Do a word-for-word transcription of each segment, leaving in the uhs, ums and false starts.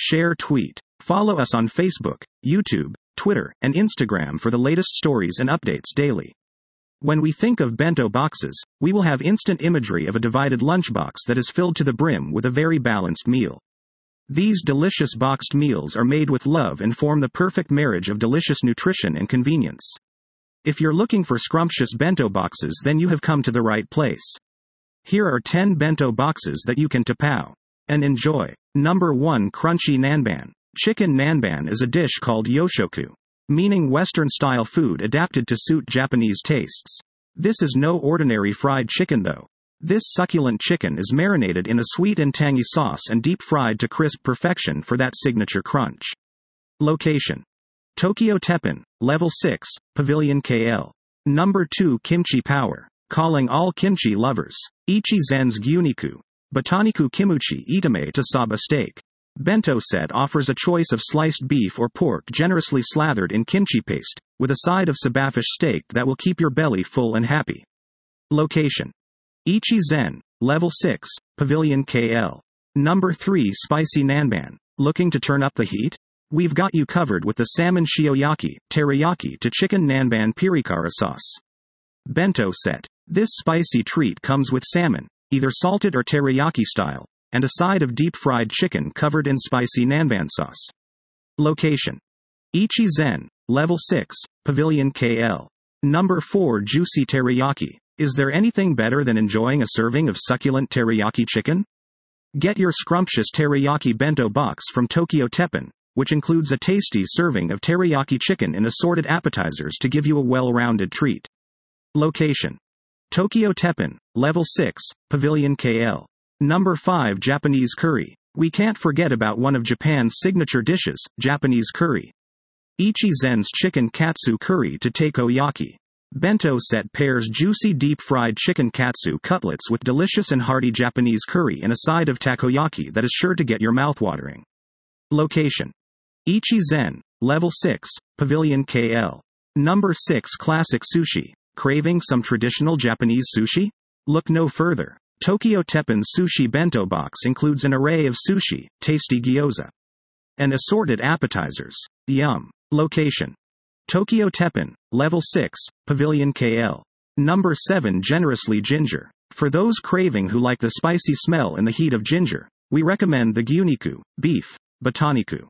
share, tweet. Follow us on Facebook, YouTube, Twitter, and Instagram for the latest stories and updates daily. When we think of bento boxes, we will have instant imagery of a divided lunchbox that is filled to the brim with a very balanced meal. These delicious boxed meals are made with love and form the perfect marriage of delicious nutrition and convenience. If you're looking for scrumptious bento boxes, then you have come to the right place. Here are ten bento boxes that you can tapao and enjoy. Number one. Crunchy nanban. Chicken nanban is a dish called yoshoku, meaning Western-style food adapted to suit Japanese tastes. This is no ordinary fried chicken though. This succulent chicken is marinated in a sweet and tangy sauce and deep-fried to crisp perfection for that signature crunch. Location: Tokyo Teppan, Level six, Pavilion K L. Number two. Kimchi Power. Calling all kimchi lovers. Ichi Zen's Gyuniku, Botaniku Kimuchi Itame to Saba steak bento set offers a choice of sliced beef or pork generously slathered in kimchi paste, with a side of sabafish steak that will keep your belly full and happy. Location: Ichi Zen, Level six, Pavilion K L. Number three. Spicy nanban. Looking to turn up the heat? We've got you covered with the salmon shioyaki, teriyaki to chicken nanban pirikara sauce bento set. This spicy treat comes with salmon, either salted or teriyaki style, and a side of deep-fried chicken covered in spicy nanban sauce. Location: Ichi Zen, Level six, Pavilion K L. Number four. Juicy teriyaki. Is there anything better than enjoying a serving of succulent teriyaki chicken? Get your scrumptious teriyaki bento box from Tokyo Teppan, which includes a tasty serving of teriyaki chicken in assorted appetizers to give you a well-rounded treat. Location: Tokyo Teppan, Level six, Pavilion K L. Number five. Japanese curry. We can't forget about one of Japan's signature dishes, Japanese curry. Ichi Zen's chicken katsu curry to takoyaki bento set pairs juicy deep-fried chicken katsu cutlets with delicious and hearty Japanese curry and a side of takoyaki that is sure to get your mouth watering. Location: Ichi Zen, Level six, Pavilion K L. Number six. Classic sushi. Craving some traditional Japanese sushi? Look no further. Tokyo Teppan's sushi bento box includes an array of sushi, tasty gyoza, and assorted appetizers. Yum. Location: Tokyo Teppan, Level six, Pavilion K L. Number seven. Generously ginger. For those craving who like the spicy smell and the heat of ginger, we recommend the gyuniku, beef, botaniku,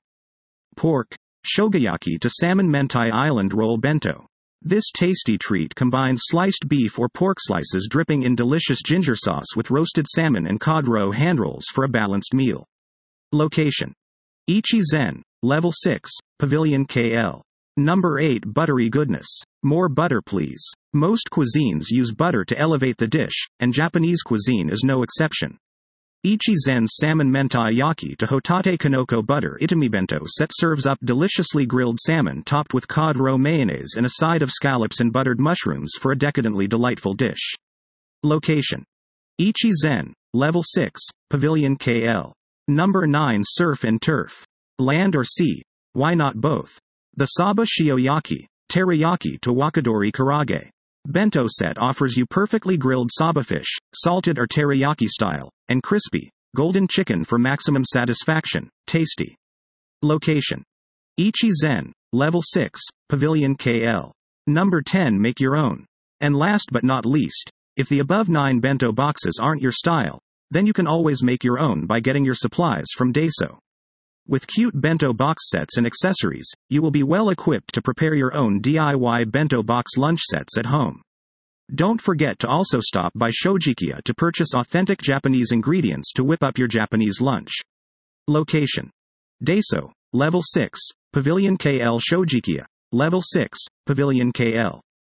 pork, shogayaki to salmon mentai island roll bento. This tasty treat combines sliced beef or pork slices dripping in delicious ginger sauce with roasted salmon and cod roe hand rolls for a balanced meal. Location: Ichi Zen, Level six, Pavilion K L. Number eight. Buttery goodness. More butter please. Most cuisines use butter to elevate the dish, and Japanese cuisine is no exception. Ichi Zen's salmon mentai yaki to hotate kanoko butter itami bento set serves up deliciously grilled salmon topped with cod roe mayonnaise and a side of scallops and buttered mushrooms for a decadently delightful dish. Location: Ichi Zen, Level six, Pavilion K L. Number nine. Surf and turf. Land or sea? Why not both? The Saba shioyaki, teriyaki to wakadori karage bento set offers you perfectly grilled saba fish, salted or teriyaki style, and crispy, golden chicken for maximum satisfaction. Tasty. Location: Ichi Zen, Level six, Pavilion K L. Number ten. Make your own. And last but not least, if the above nine bento boxes aren't your style, then you can always make your own by getting your supplies from Daiso. With cute bento box sets and accessories, you will be well equipped to prepare your own D I Y bento box lunch sets at home. Don't forget to also stop by Shojikiya to purchase authentic Japanese ingredients to whip up your Japanese lunch. Location: Daiso, Level six, Pavilion K L. Shojikiya, Level six, Pavilion K L.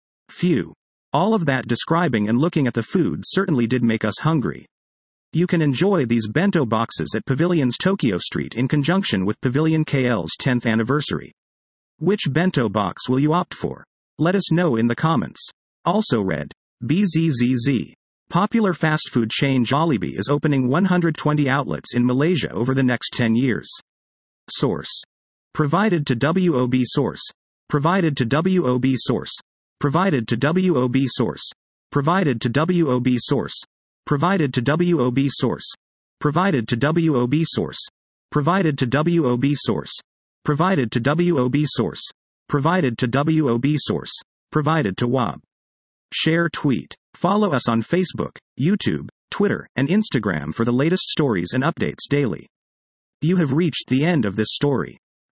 Phew. All of that describing and looking at the food certainly did make us hungry. You can enjoy these bento boxes at Pavilion's Tokyo Street in conjunction with Pavilion K L's tenth anniversary. Which bento box will you opt for? Let us know in the comments. Also read. B Z Z Z. Popular fast food chain Jollibee is opening one hundred twenty outlets in Malaysia over the next ten years. Source. Provided to W O B Source. Provided to W O B Source. Provided to W O B Source. Provided to W O B Source. Provided to W O B Source. Provided to W O B Source. Provided to W O B source. Provided to W O B source. Provided to W O B source. Provided to W O B. Share tweet. Follow us on Facebook, YouTube, Twitter, and Instagram for the latest stories and updates daily. You have reached the end of this story.